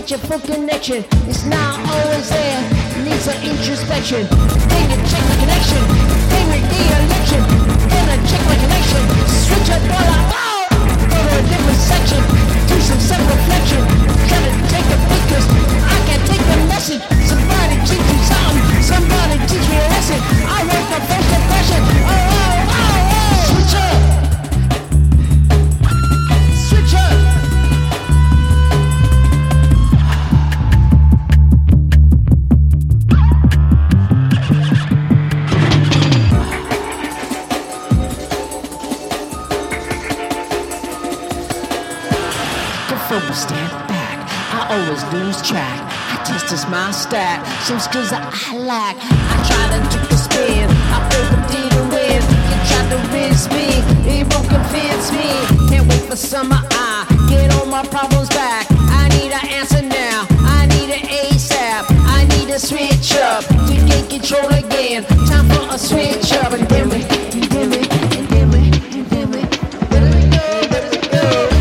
get your full connection. It's not always there, needs an introspection. Then you check the connection, then make the election. Then I check my connection, switch up all out. Go to a different section, do some self-reflection. Gotta take the pictures, I can't take the message. Somebody teach me something, somebody teach me a lesson. I wrote the first impression, oh, oh, oh, oh. Switch up. Switch up. Before we step back, I always lose track. I test as my stack, some skills that I lack. I try to take a spin, I feel the deal with. You try to rinse me, it won't convince me. Can't wait for summer, I get all my problems back. I need an answer now, I need an ASAP. I need a switch up to get control again. Time for a switch up and then we, and then we, and then we, and then we. Where do we go? Where do we go?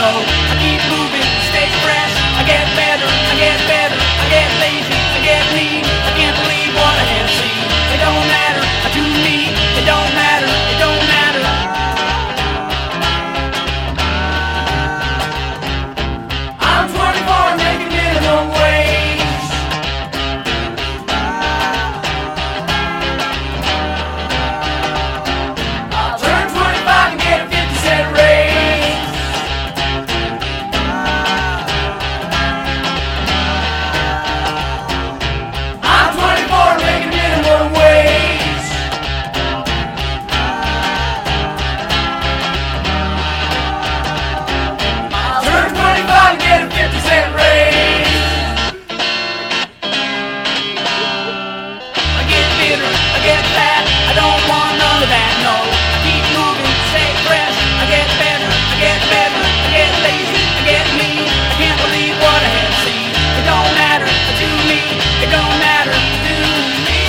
know. I keep moving, stay fresh. I get better, I get better. I get lazy, I get mean. I can't believe what I have seen. It don't matter to me. It don't matter, it don't matter. I'm 24 making minimum wage. I'll turn 25 and get a 50-cent raise. I'm 24 making minimum wage. I'll turn 25 and get a 50-cent raise. I get bitter, I get fat, I don't want none of that, no. I keep moving, stay fresh, I get better, I get better, I get lazy, I get mean. I can't believe what I have seen. It don't matter to me, it don't matter to me.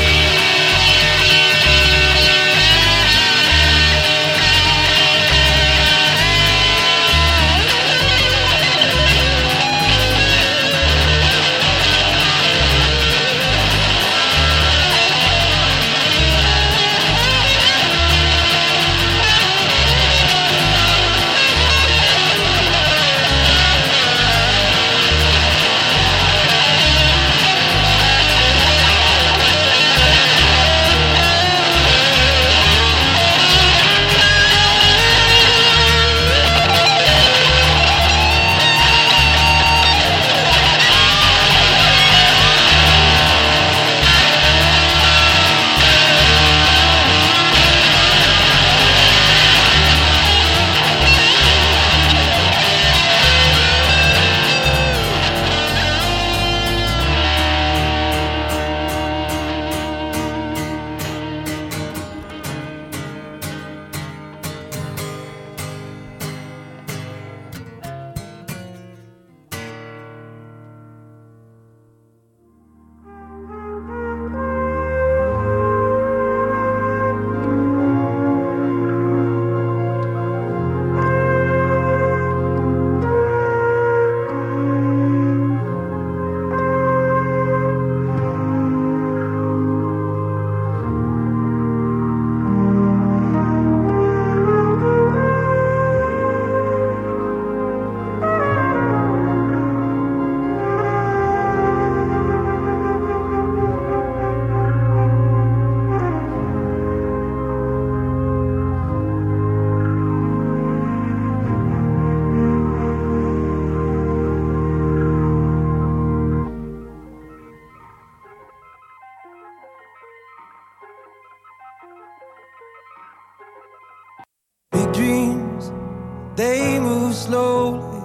Big dreams, they move slowly,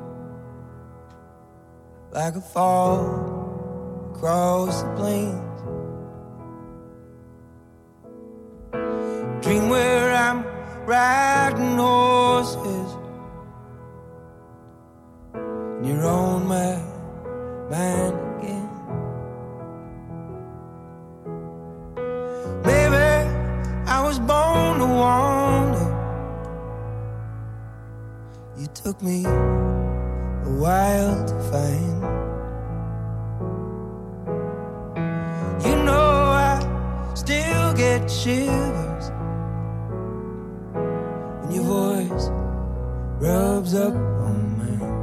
like a fall across the plains. Dream where I'm riding horses, and you're on my mind again. Maybe I was born to wander. You took me a while to find. You know I still get shivers when your voice rubs up on mine.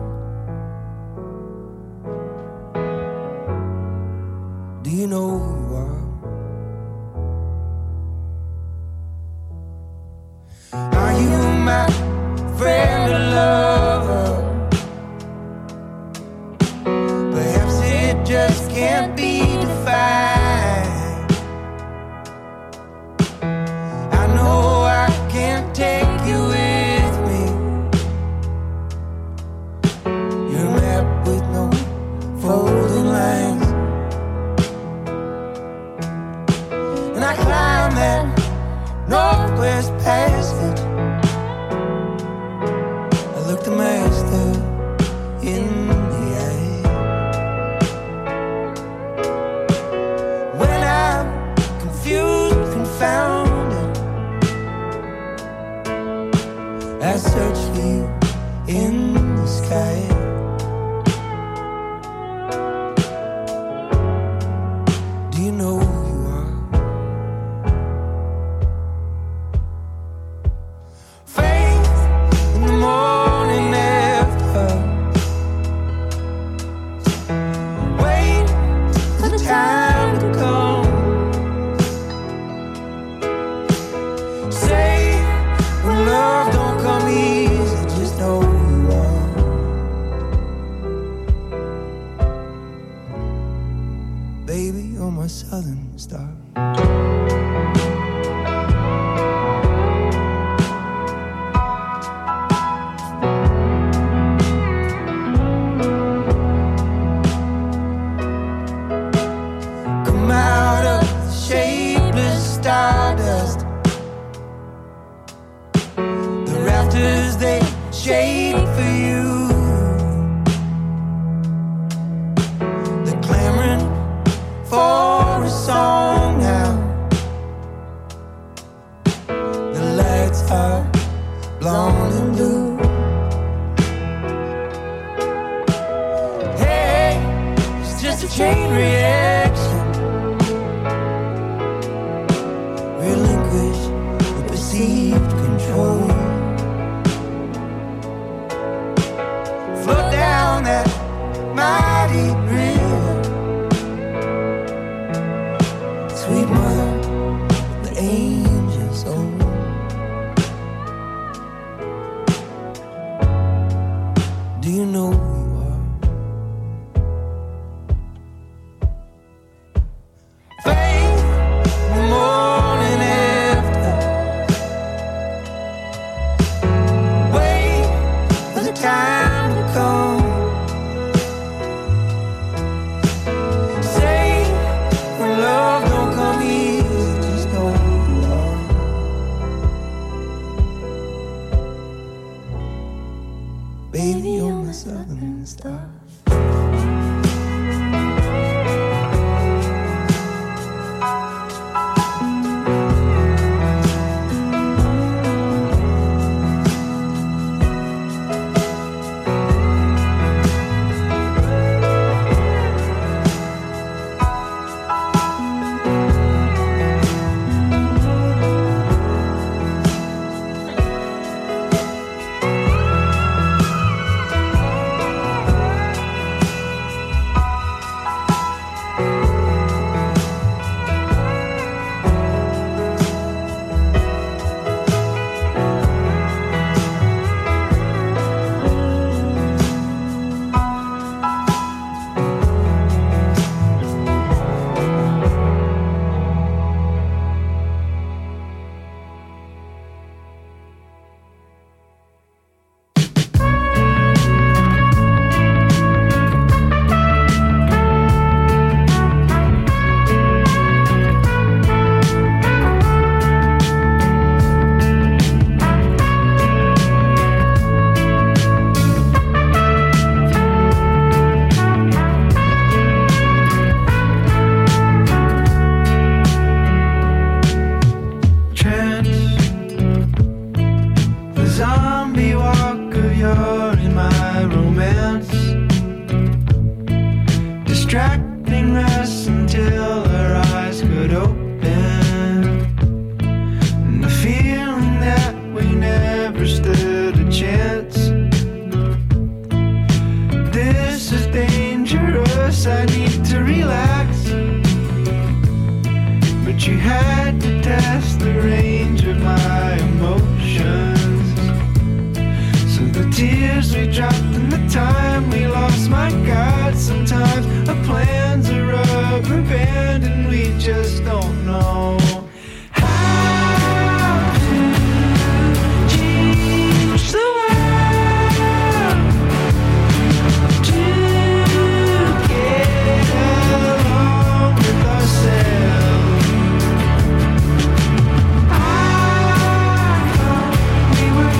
Do you know who you are? Are you my friend or lover? Perhaps it just can't be defined. I know I can't take you with me. You're a map with no folding lines, and I climb that Northwest Passage. I look the master in the eye. When I'm confused, confounded, I search for you in the sky. Do you know who you are? Faith in the morning after. Wait for the time to come. Say when love don't come easy, just know who you are. Baby, you're my southern star. Come out of the shapeless stardust. The rafters, they shade for you. They're clamoring for a song now. The lights are blonde and blue. Hey, it's just a chain reaction. Relinquish the perceived control. Float down that mighty river. Sweet mother, the angels own. Do you know who you are? Faith in the morning after. Wait for the time to come. Say when love don't come easy, just know who you are. Baby, you're my southern star. Zombie walker, you're in my romance, distracting us until our eyes could open. And the feeling that we never stood a chance. This is dangerous, I need to relax. But you had to test the range of my emotions. The tears we dropped and the time we lost, my God, sometimes our plans are rubber band and we just don't know how to change the world, to get along with ourselves. I thought we were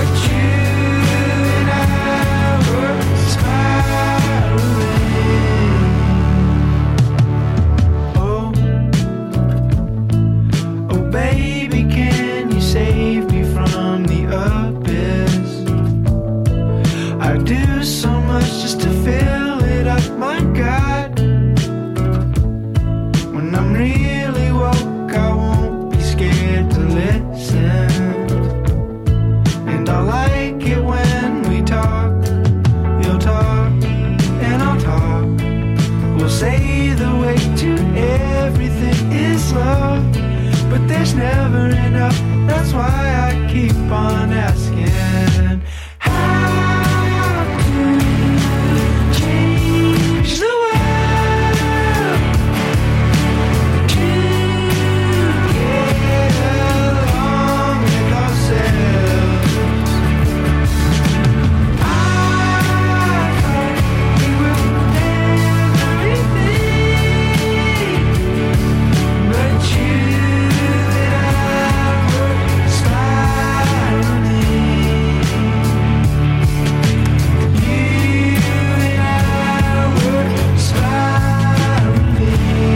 spiraling. there's never enough. That's why I keep on asking, how to change the world to get along with ourselves. I thought we were everything, but you and I were spiraling. You and I were spiraling.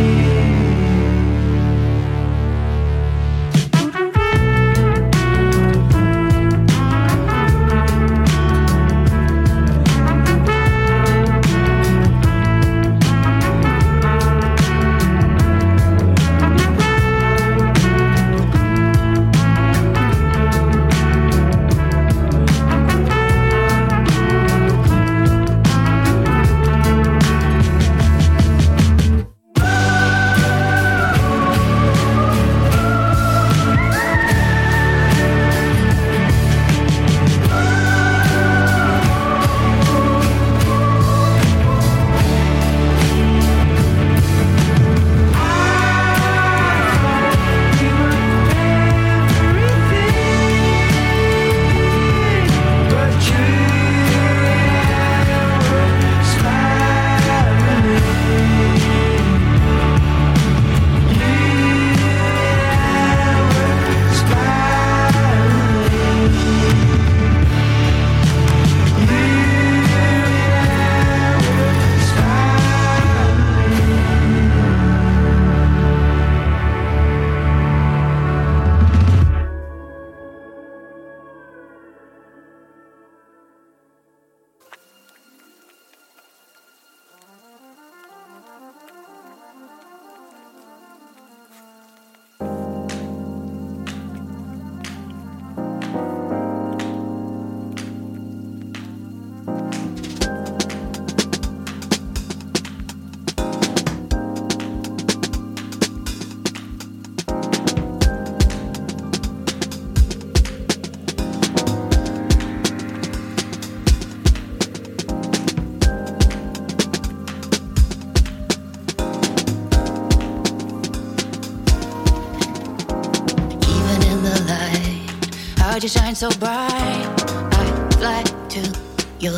Even in the light, how'd you shine so bright? I fly to your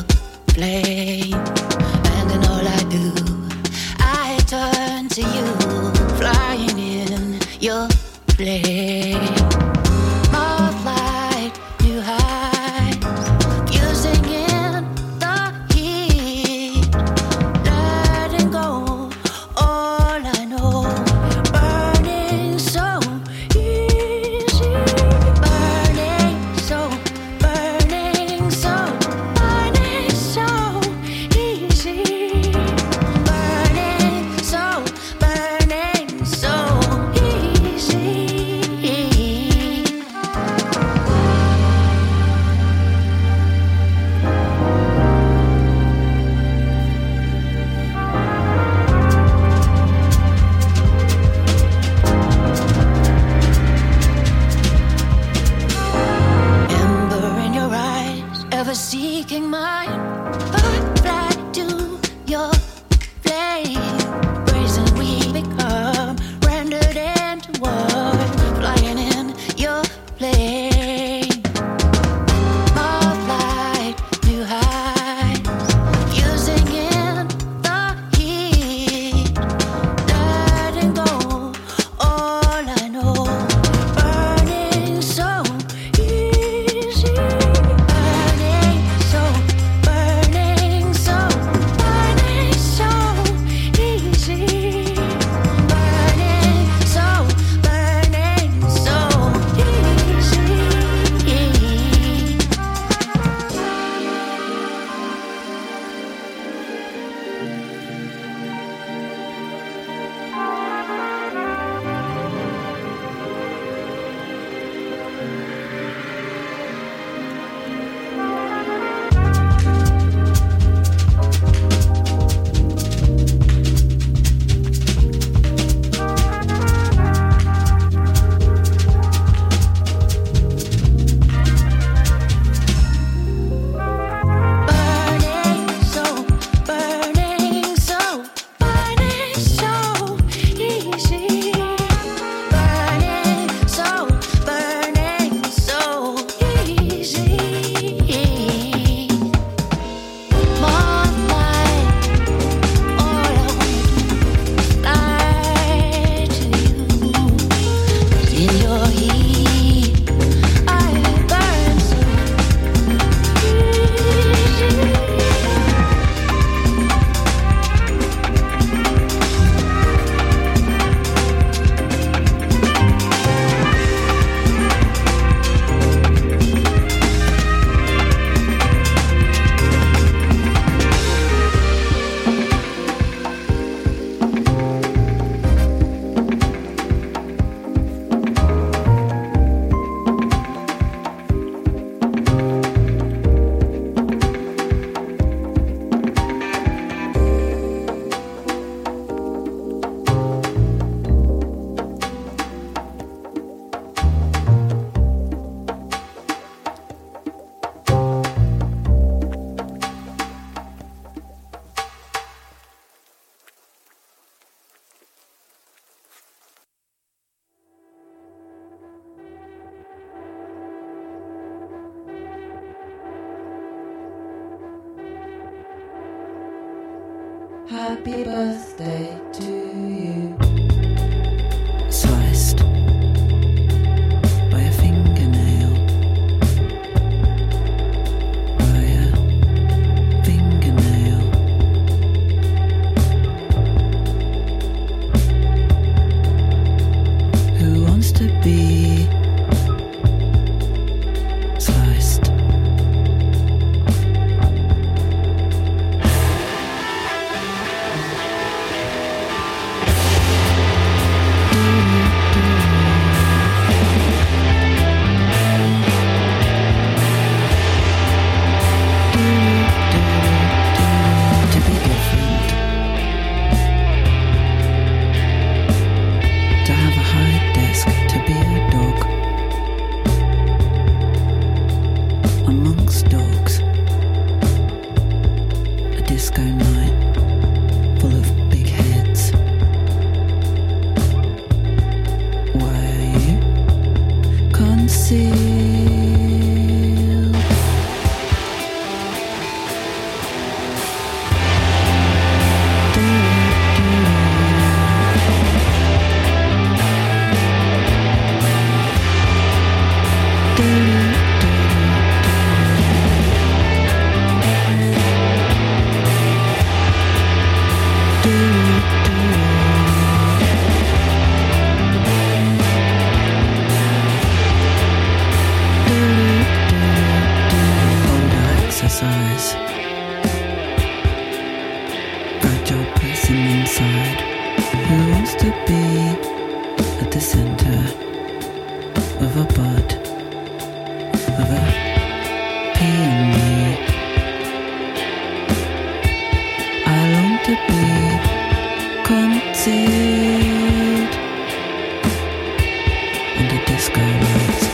flame, and in all I do, I turn to you, flying in your flame. More light, new heights, fusing in the heat, letting go all I know, burning so easy, burning so, burning so, burning so easy, burning so, burning so easy. happy birthday to you. Sliced by a fingernail. By a fingernail. Who wants to be sliced? To be different. To have a high desk, to be a dog amongst dogs. A disco night full of big heads. Why are you concealed? Exercise. Fragile person inside who wants to be at the center of a bud, of a peony. I long to be concealed under disco lights.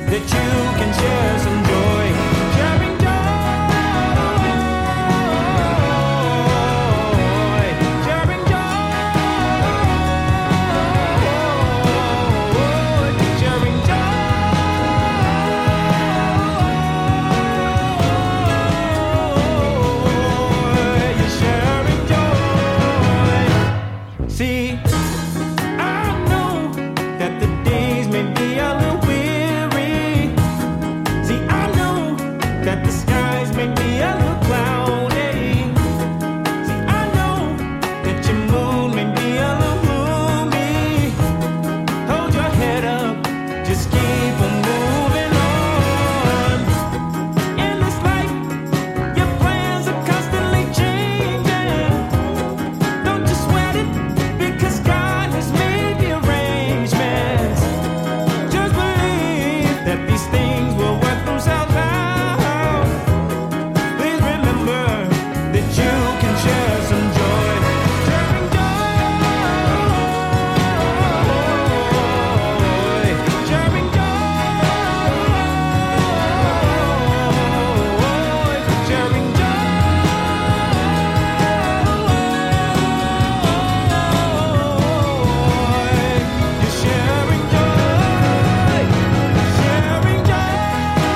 that you can share some joy. Sharing joy. Sharing joy. Sharing joy. See, I know that the days may be a little weary. See, I know that the skies may be a little cloudy. See, I know that your moon may be a little gloomy. Hold your head up, just keep on moving on. In this life, your plans are constantly changing. Don't you sweat it, because God has made the arrangements. Just believe that these things will work themselves out. Please remember that you can share some joy. Sharing joy. Sharing joy. Sharing joy. You're sharing joy. Sharing joy.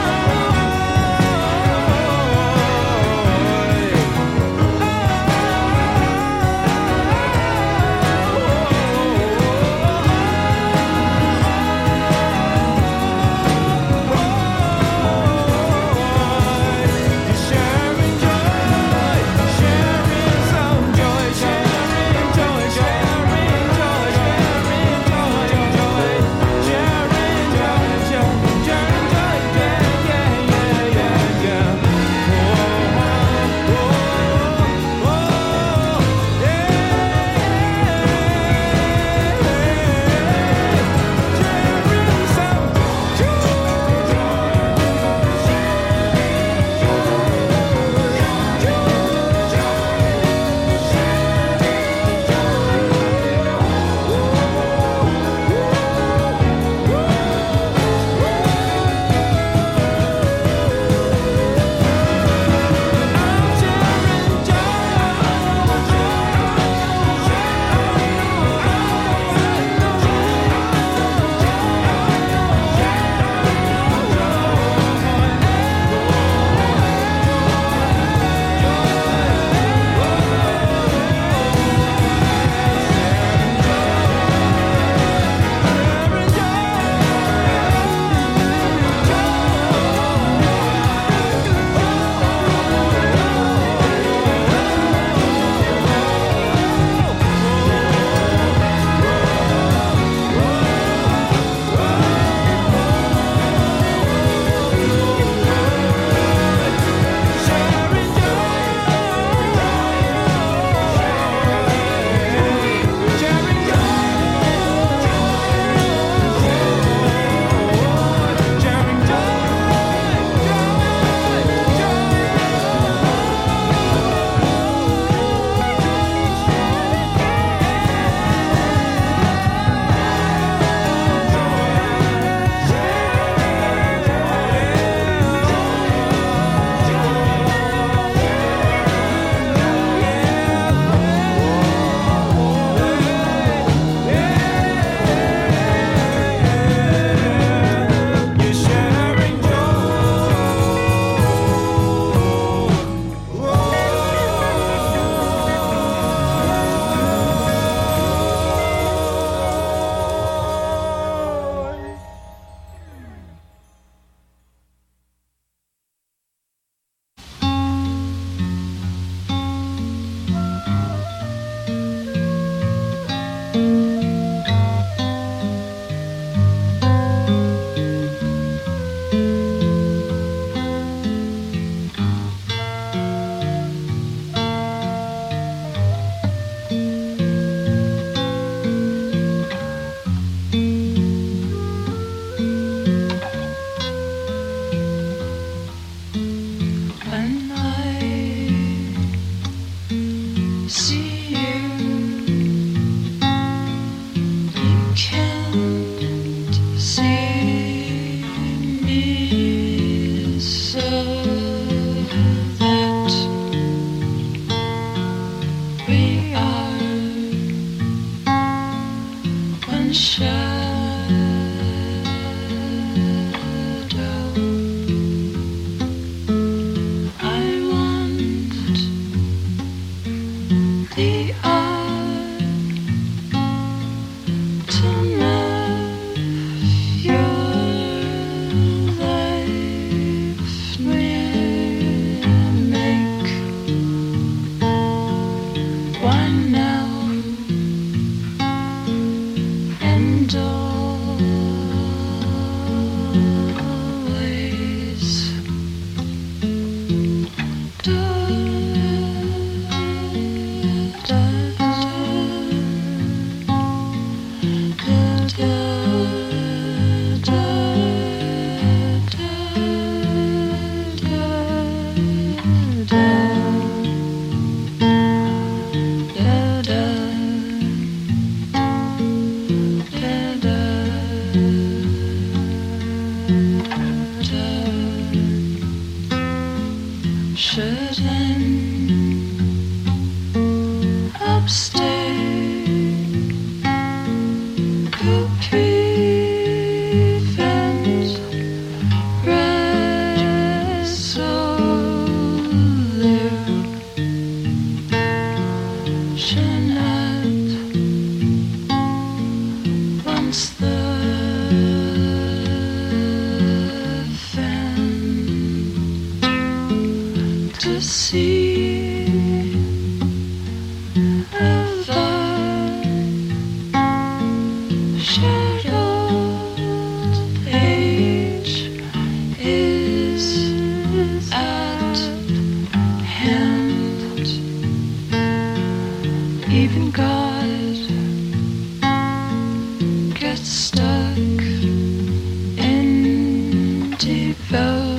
Stuck in devotion.